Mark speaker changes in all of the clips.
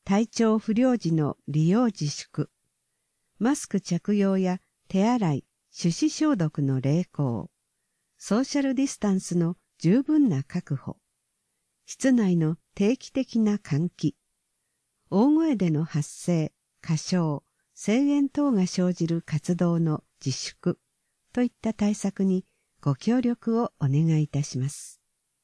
Speaker 1: 体調不良時の利用自粛、マスク着用や手洗い、手指消毒の励行、ソーシャルディスタンスの十分な確保、室内の定期的な換気、大声での発声、歌唱、声援等が生じる活動の自粛といった対策にご協力をお願いいたします。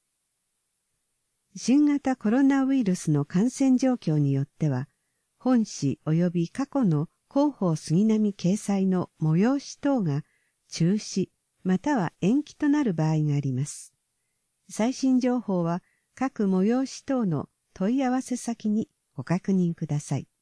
Speaker 1: 新型コロナウイルスの感染状況によっては、本誌及び過去の広報杉並掲載の催し等が中止または延期となる場合があります。最新情報は各催し等の問い合わせ先にご確認ください。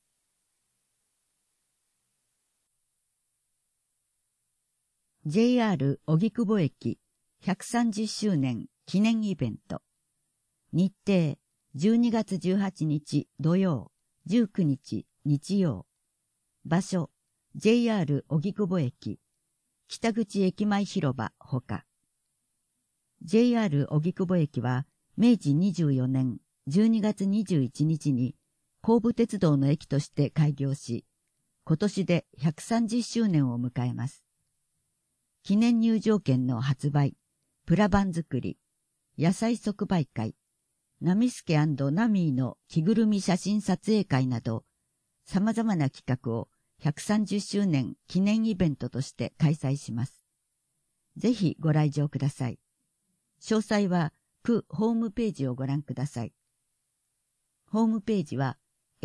Speaker 2: JR 荻窪駅130周年記念イベント。日程12月18日土曜、19日日曜。場所 JR 荻窪駅北口駅前広場ほか。JR 荻窪駅は明治24年12月21日に後部鉄道の駅として開業し、今年で130周年を迎えます。記念入場券の発売、プラ板作り、野菜即売会、ナミスケ&ナミーの着ぐるみ写真撮影会など、様々な企画を130周年記念イベントとして開催します。ぜひご来場ください。詳細は区ホームページをご覧ください。ホームページは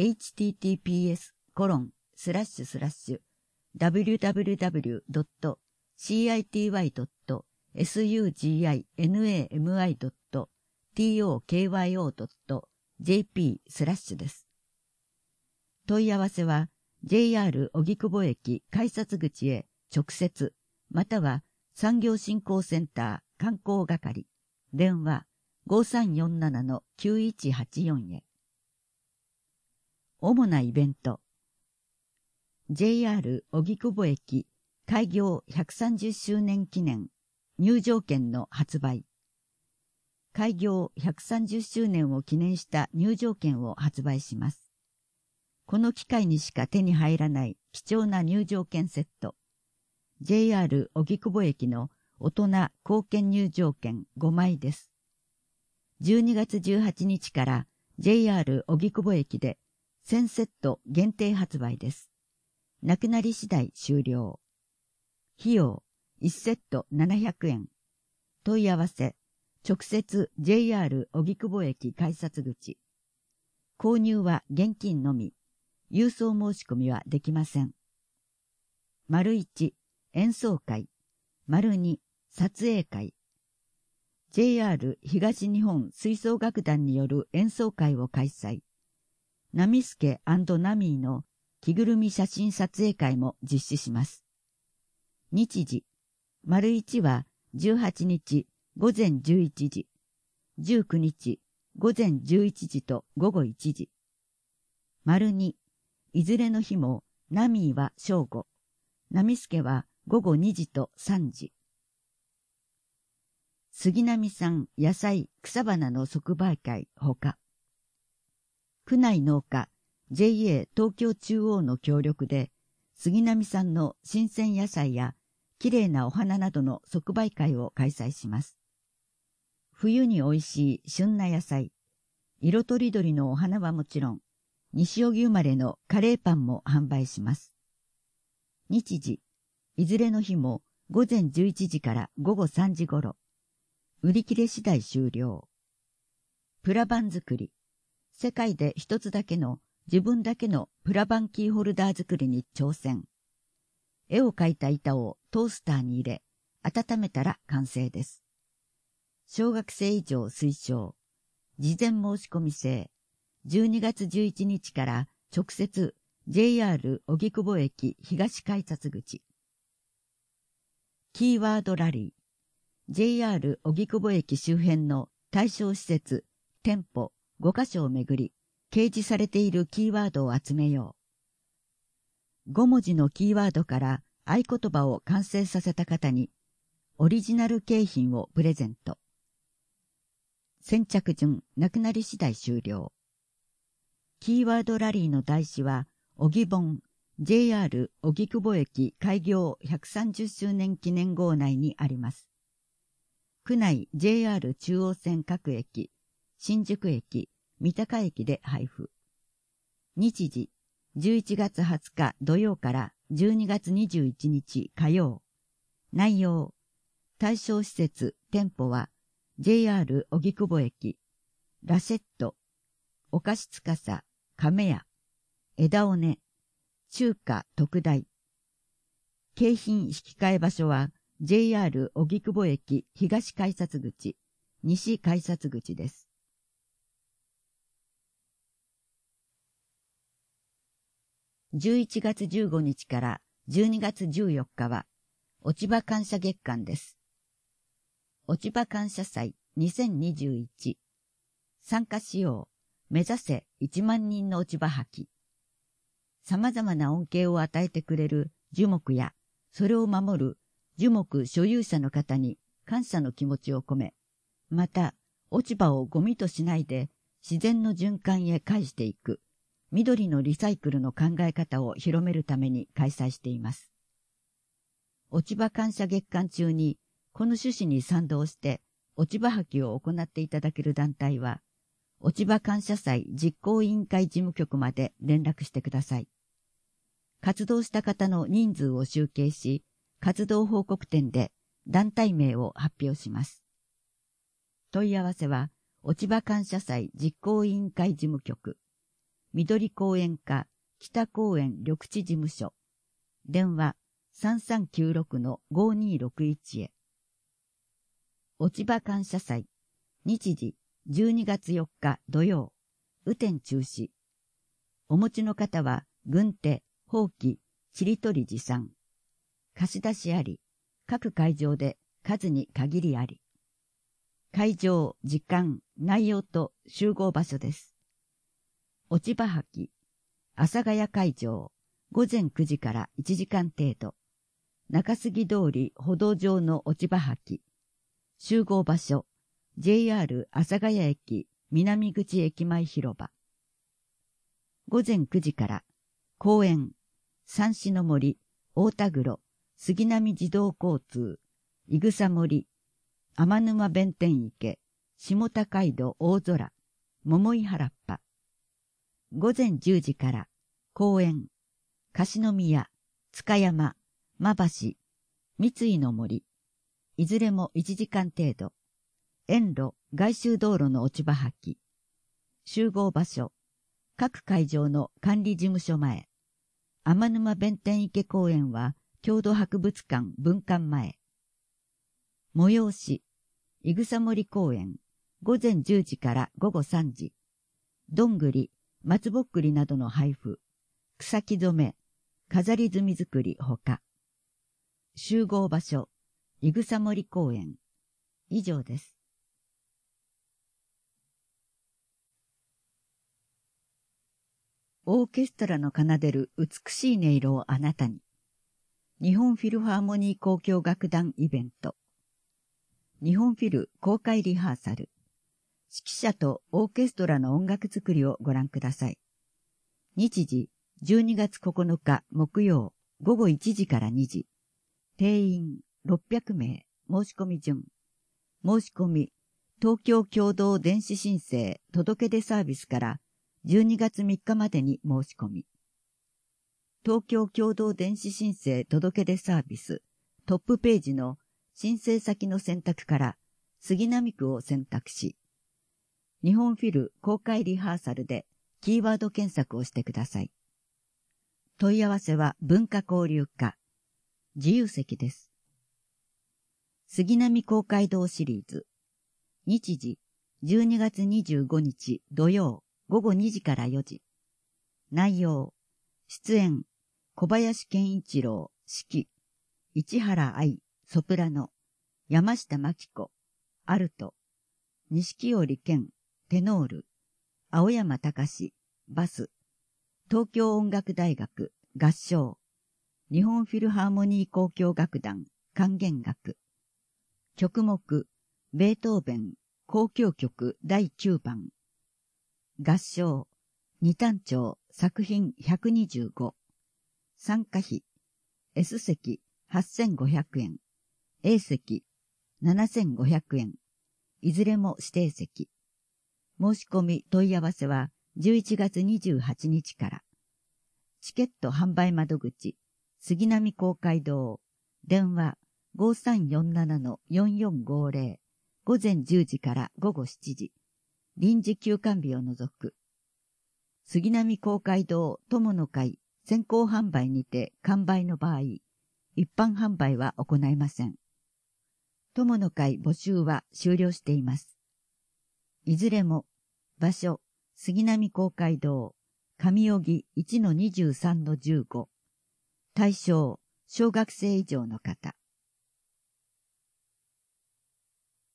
Speaker 2: https://www.city.suginami.tokyo.jp/ です。問い合わせは JR 荻窪駅改札口へ直接または産業振興センター観光係電話 5347-9184 へ。主なイベント JR 荻窪駅開業130周年記念入場券の発売。開業130周年を記念した入場券を発売します。この機会にしか手に入らない貴重な入場券セット。JR 荻窪駅の大人貢献入場券5枚です。12月18日から JR 荻窪駅で1000セット限定発売です。なくなり次第終了。費用1セット700円。問い合わせ直接 JR 荻窪駅改札口。購入は現金のみ。郵送申し込みはできません。1、演奏会。2、撮影会。JR 東日本吹奏楽団による演奏会を開催。ナミスケ&ナミーの着ぐるみ写真撮影会も実施します。日時。1は18日午前11時。19日午前11時と午後1時。2、いずれの日もナミーは正午。ナミスケは午後2時と3時。杉並産野菜草花の即売会ほか。区内農家 JA 東京中央の協力で杉並産の新鮮野菜やきれいなお花などの即売会を開催します。冬においしい旬な野菜、色とりどりのお花はもちろん、西荻生まれのカレーパンも販売します。日時、いずれの日も午前11時から午後3時頃。売り切れ次第終了。プラ板作り。世界で一つだけの自分だけのプラ板キーホルダー作りに挑戦。絵を描いた板をトースターに入れ、温めたら完成です。小学生以上推奨。事前申し込み制。12月11日から直接 JR 荻窪駅東改札口。キーワードラリー。JR 荻窪駅周辺の対象施設、店舗5カ所をめぐり、掲示されているキーワードを集めよう。5文字のキーワードから合言葉を完成させた方に、オリジナル景品をプレゼント。先着順、なくなり次第終了。 キーワードラリーの台紙は、小木本 JR 荻窪駅開業130周年記念号内にあります。区内 JR 中央線各駅、新宿駅、三鷹駅で配布。日時、11月20日土曜から12月21日火曜。内容、対象施設、店舗は JR 荻窪駅、ラシェット、お菓子司、亀屋、枝尾根、中華特大。景品引換場所は JR 荻窪駅東改札口、西改札口です。11月15日から12月14日は落ち葉感謝月間です。落ち葉感謝祭2021。参加しよう。目指せ1万人の落ち葉履き。様々な恩恵を与えてくれる樹木や、それを守る樹木所有者の方に感謝の気持ちを込め、また落ち葉をゴミとしないで自然の循環へ返していく、緑のリサイクルの考え方を広めるために開催しています。落ち葉感謝月間中にこの趣旨に賛同して落ち葉履きを行っていただける団体は、落ち葉感謝祭実行委員会事務局まで連絡してください。活動した方の人数を集計し、活動報告展で団体名を発表します。問い合わせは、落ち葉感謝祭実行委員会事務局、緑公園課北公園緑地事務所、電話3396-5261へ。落ち葉感謝祭、日時12月4日土曜、雨天中止。お持ちの方は、軍手、ほうき、ちりとり持参。貸し出しあり、各会場で数に限りあり。会場、時間、内容と集合場所です。落ち葉履き、阿佐ヶ谷会場、午前9時から1時間程度。中杉通り歩道上の落ち葉履き。集合場所、JR 阿佐ヶ谷駅南口駅前広場。午前9時から、公園、三種の森、大田黒、杉並自動交通、いぐさ森、天沼弁天池、下高井戸大空、桃井原っぱ。午前10時から、公園、樫宮、塚山、馬橋、三井の森、いずれも1時間程度。園路、外周道路の落ち葉履き。集合場所、各会場の管理事務所前。天沼弁天池公園は、郷土博物館分館前。催し、いぐさ森公園、午前10時から午後3時。どんぐり、松ぼっくりなどの配布、草木染め、飾り墨作りほか。集合場所、いぐさ森公園。以上です。オーケストラの奏でる美しい音色をあなたに。日本フィルハーモニー交響楽団イベント。日本フィル公開リハーサル。指揮者とオーケストラの音楽作りをご覧ください。日時、12月9日木曜、午後1時から2時。定員600名、申し込み順。申し込み、東京共同電子申請届出サービスから12月3日までに申し込み。東京共同電子申請届出サービストップページの申請先の選択から杉並区を選択し、日本フィル公開リハーサルでキーワード検索をしてください。問い合わせは文化交流課。自由席です。杉並公会堂シリーズ。日時、12月25日土曜午後2時から4時。内容、出演、小林健一郎、指揮、市原愛、ソプラノ、山下真紀子、アルト、錦織健、テノール、青山隆、バス、東京音楽大学、合唱、日本フィルハーモニー交響楽団、管弦楽。曲目、ベートーベン、交響曲第9番。合唱、 二単調作品125。参加費 S 席8500円、A 席7500円、いずれも指定席。申し込み問い合わせは11月28日から。チケット販売窓口、杉並公会堂、電話 5347-4450、午前10時から午後7時、臨時休館日を除く。杉並公会堂友の会先行販売にて完売の場合、一般販売は行いません。友の会募集は終了しています。いずれも、場所、杉並公会堂、上荻 1-23-15。対象、小学生以上の方。